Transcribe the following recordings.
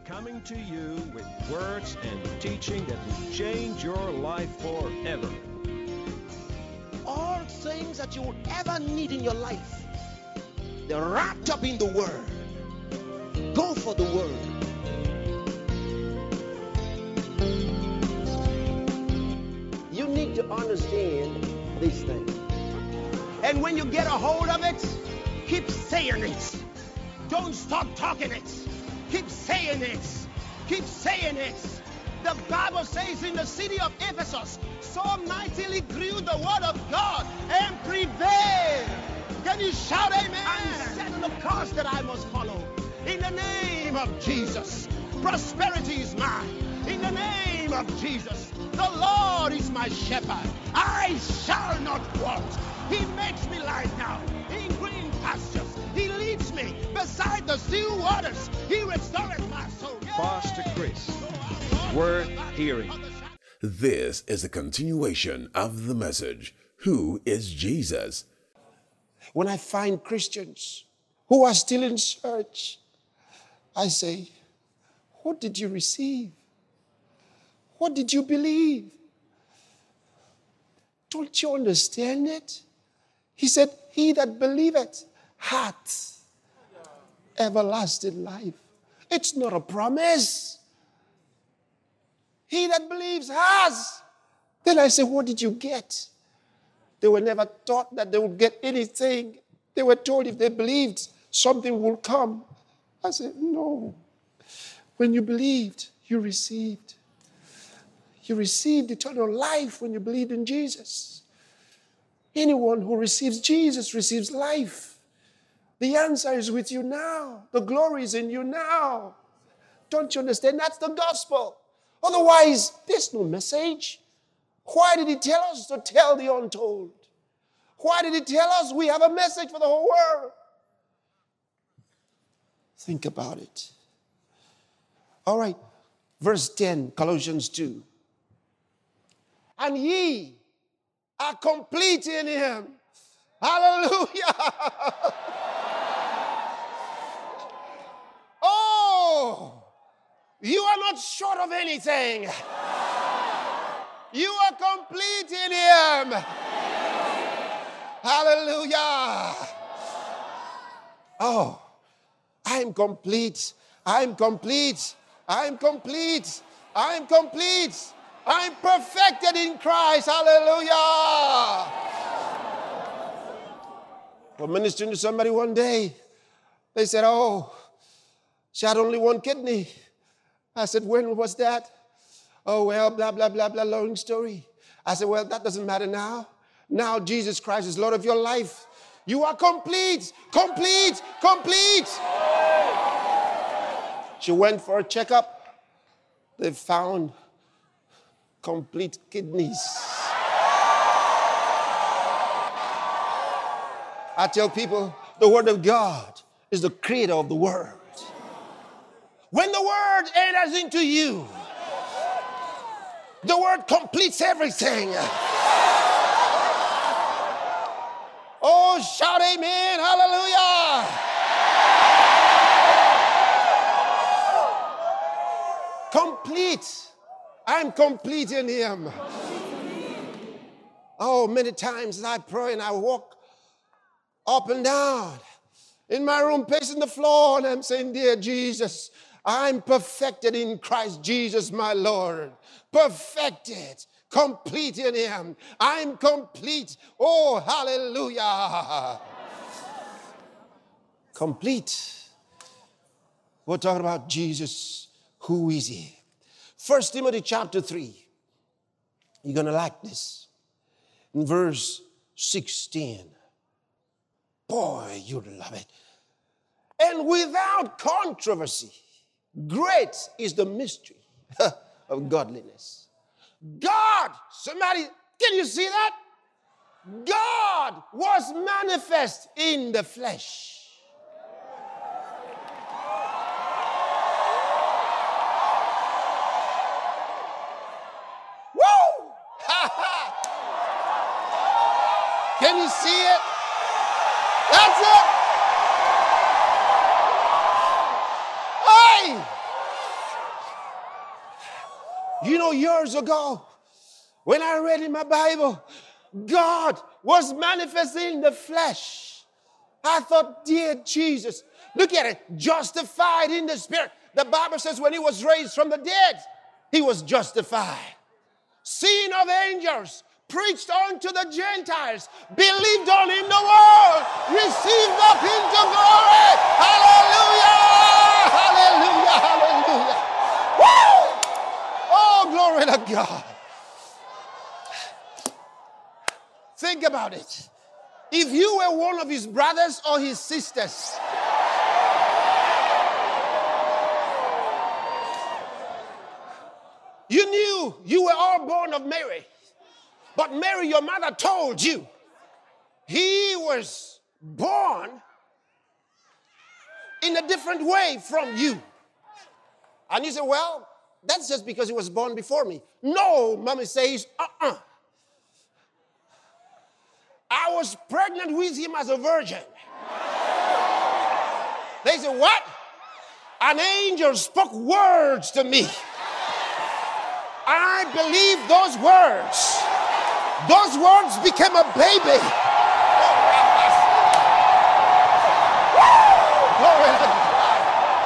coming to you with words and teaching that will change your life forever. All things that you will ever need in your life, they're wrapped up in the Word. Go for the Word. You need to understand these things. And when you get a hold of it, keep saying it. Don't stop talking it. Keep saying it. Keep saying it. The Bible says in the city of Ephesus, so mightily grew the word of God and prevailed. Can you shout amen? I'm setting the course that I must follow. In the name of Jesus, prosperity is mine. In the name of Jesus, the Lord is my shepherd. I shall not want. He makes me lie down in green pastures. He leads me beside the still waters. He restores my soul. Pastor Chris, worth hearing. This is a continuation of the message, Who is Jesus? When I find Christians who are still in church, I say, what did you receive? What did you believe? Don't you understand it? He said, he that believeth hath everlasting life. It's not a promise. He that believes has. Then I say, what did you get? They were never taught that they would get anything. They were told if they believed, something will come. I said, no. When you believed, you received. You received eternal life when you believed in Jesus. Anyone who receives Jesus receives life. The answer is with you now. The glory is in you now. Don't you understand? That's the gospel. Otherwise, there's no message. Why did he tell us to tell the untold? Why did he tell us we have a message for the whole world? Think about it. All right, verse 10, Colossians 2. And ye are complete in him. Hallelujah. Oh, you are not short of anything. You are complete in him. Hallelujah. Oh, I'm complete. I'm complete. I'm complete. I'm complete. I'm perfected in Christ. Hallelujah. We're ministering to somebody one day. They said, oh, she had only one kidney. I said, when was that? Oh, well, blah, blah, blah, blah, long story. I said, well, that doesn't matter now. Now Jesus Christ is Lord of your life. You are complete, complete, complete. She went for a checkup. They found complete kidneys. I tell people, the Word of God is the creator of the world. When the Word enters into you, the Word completes everything. Oh, shout amen, hallelujah. Complete. I'm complete in him. Oh, many times as I pray and I walk up and down in my room, pacing the floor, and I'm saying, dear Jesus, I'm perfected in Christ Jesus, my Lord. Perfected, complete in him. I'm complete. Oh, hallelujah. Complete. We're talking about Jesus. Who is he? 1 Timothy chapter 3. You're going to like this. In verse 16. Boy, you'd love it. And without controversy, great is the mystery of godliness. God, somebody, can you see that? God was manifest in the flesh. Woo! Can you see it? That's it. Hey! You know, years ago, when I read in my Bible, God was manifesting in the flesh. I thought, dear Jesus, look at it, justified in the spirit. The Bible says when he was raised from the dead, he was justified. Seen of angels, preached unto the Gentiles, believed on in the world, received up into glory. Hallelujah! Hallelujah! Hallelujah! Woo! Oh, glory to God. Think about it. If you were one of his brothers or his sisters, you knew you were all born of Mary. But Mary, your mother, told you he was born in a different way from you. And you say, well, that's just because he was born before me. No, mommy says, I was pregnant with him as a virgin. They say, what? An angel spoke words to me. I believe those words. Those words became a baby. Glory to God.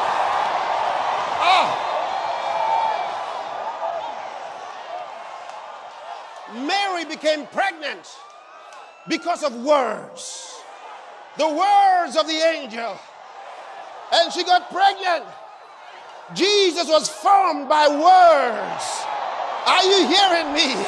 Mary became pregnant because of words. The words of the angel. And she got pregnant. Jesus was formed by words. Are you hearing me?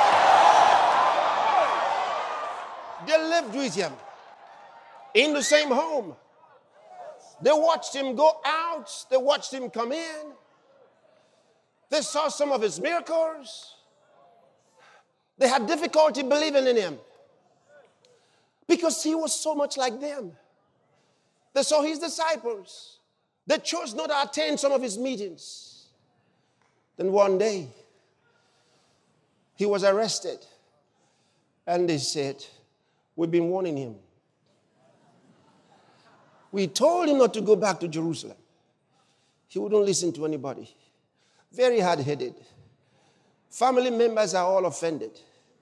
They lived with him in the same home. They watched him go out. They watched him come in. They saw some of his miracles. They had difficulty believing in him because he was so much like them. They saw his disciples. They chose not to attend some of his meetings. Then one day, he was arrested. And they said, we've been warning him. We told him not to go back to Jerusalem. He wouldn't listen to anybody. Very hard-headed. Family members are all offended.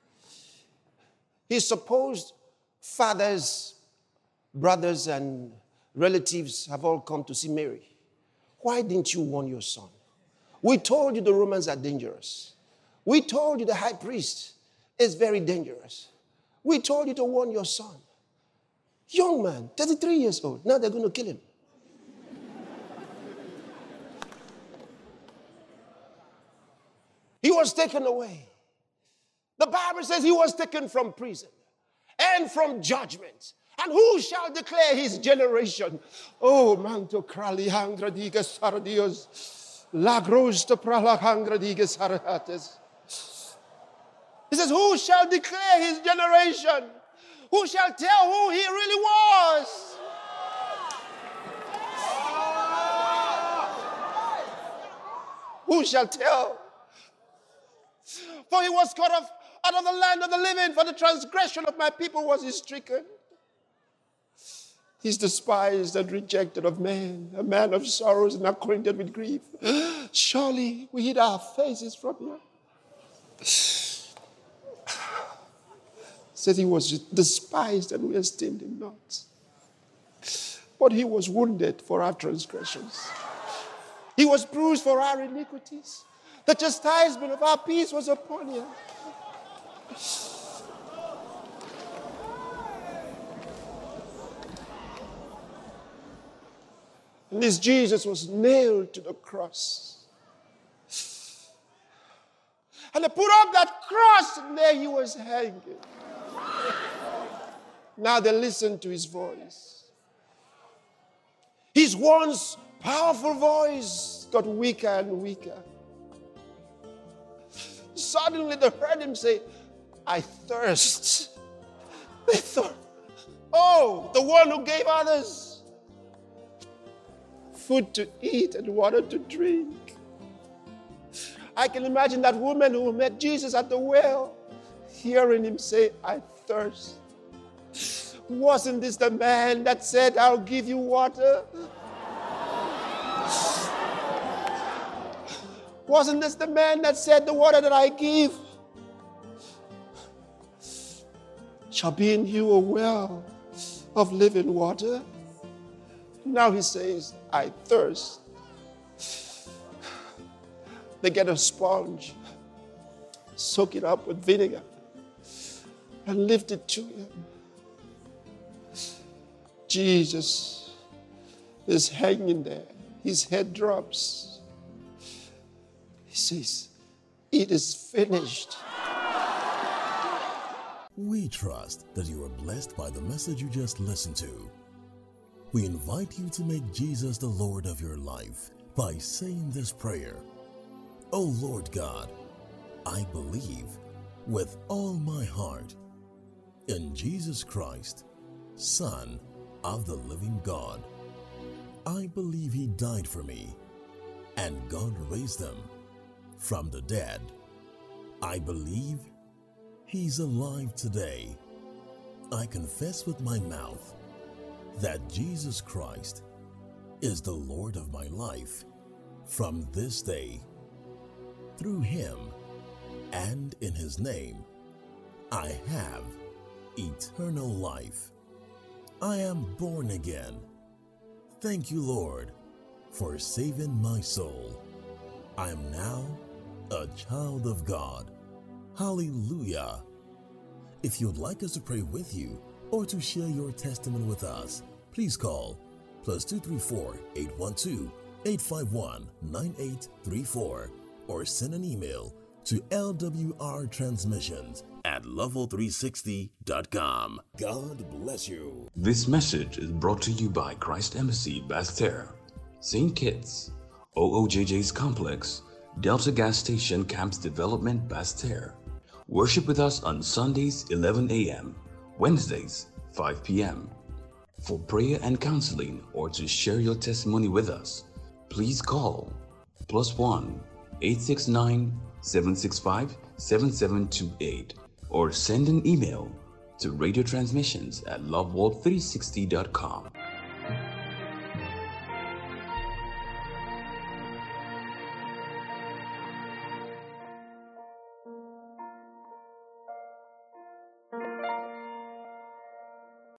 His supposed fathers, brothers, and relatives have all come to see Mary. Why didn't you warn your son? We told you the Romans are dangerous. We told you the high priest is very dangerous. We told you to warn your son. Young man, 33 years old. Now they're going to kill him. He was taken away. The Bible says he was taken from prison and from judgment. And who shall declare his generation? Oh, manto krali hangradigas sardios, lagros to prala hangradigas sarates. He says, who shall declare his generation? Who shall tell who he really was? Who shall tell? For he was cut off out of the land of the living. For the transgression of my people was he stricken. He's despised and rejected of men, a man of sorrows and acquainted with grief. Surely we hid our faces from him. Says he was despised and we esteemed him not. But he was wounded for our transgressions. He was bruised for our iniquities. The chastisement of our peace was upon him. And this Jesus was nailed to the cross. And they put up that cross and there he was hanging. Now they listen to his voice. His once powerful voice got weaker and weaker. Suddenly they heard him say, I thirst. They thought, oh, the one who gave others food to eat and water to drink. I can imagine that woman who met Jesus at the well, hearing him say, I thirst. Wasn't this the man that said, I'll give you water? Wasn't this the man that said, the water that I give shall be in you a well of living water? Now he says, I thirst. They get a sponge, soak it up with vinegar, and lift it to him. Jesus is hanging there. His head drops. He says, it is finished. We trust that you are blessed by the message you just listened to. We invite you to make Jesus the Lord of your life by saying this prayer. Oh Lord God, I believe with all my heart in Jesus Christ, Son of the living God. I believe he died for me and God raised him from the dead. I believe he's alive today. I confess with my mouth that Jesus Christ is the Lord of my life from this day. Through him and in his name, I have eternal life. I am born again. Thank you, Lord, for saving my soul. I am now a child of God. Hallelujah. If you'd like us to pray with you or to share your testimony with us, please call +234 812 851 9834 or send an email to lwrtransmissions@level360.com. God bless you. This message is brought to you by Christ Embassy, Basseterre, St. Kitts, OOJJ's Complex, Delta Gas Station, Camps Development, Basseterre. Worship with us on Sundays 11 a.m., Wednesdays 5 p.m. For prayer and counseling or to share your testimony with us, please call +1 869 765 7728 or send an email to radiotransmissions@loveworld360.com.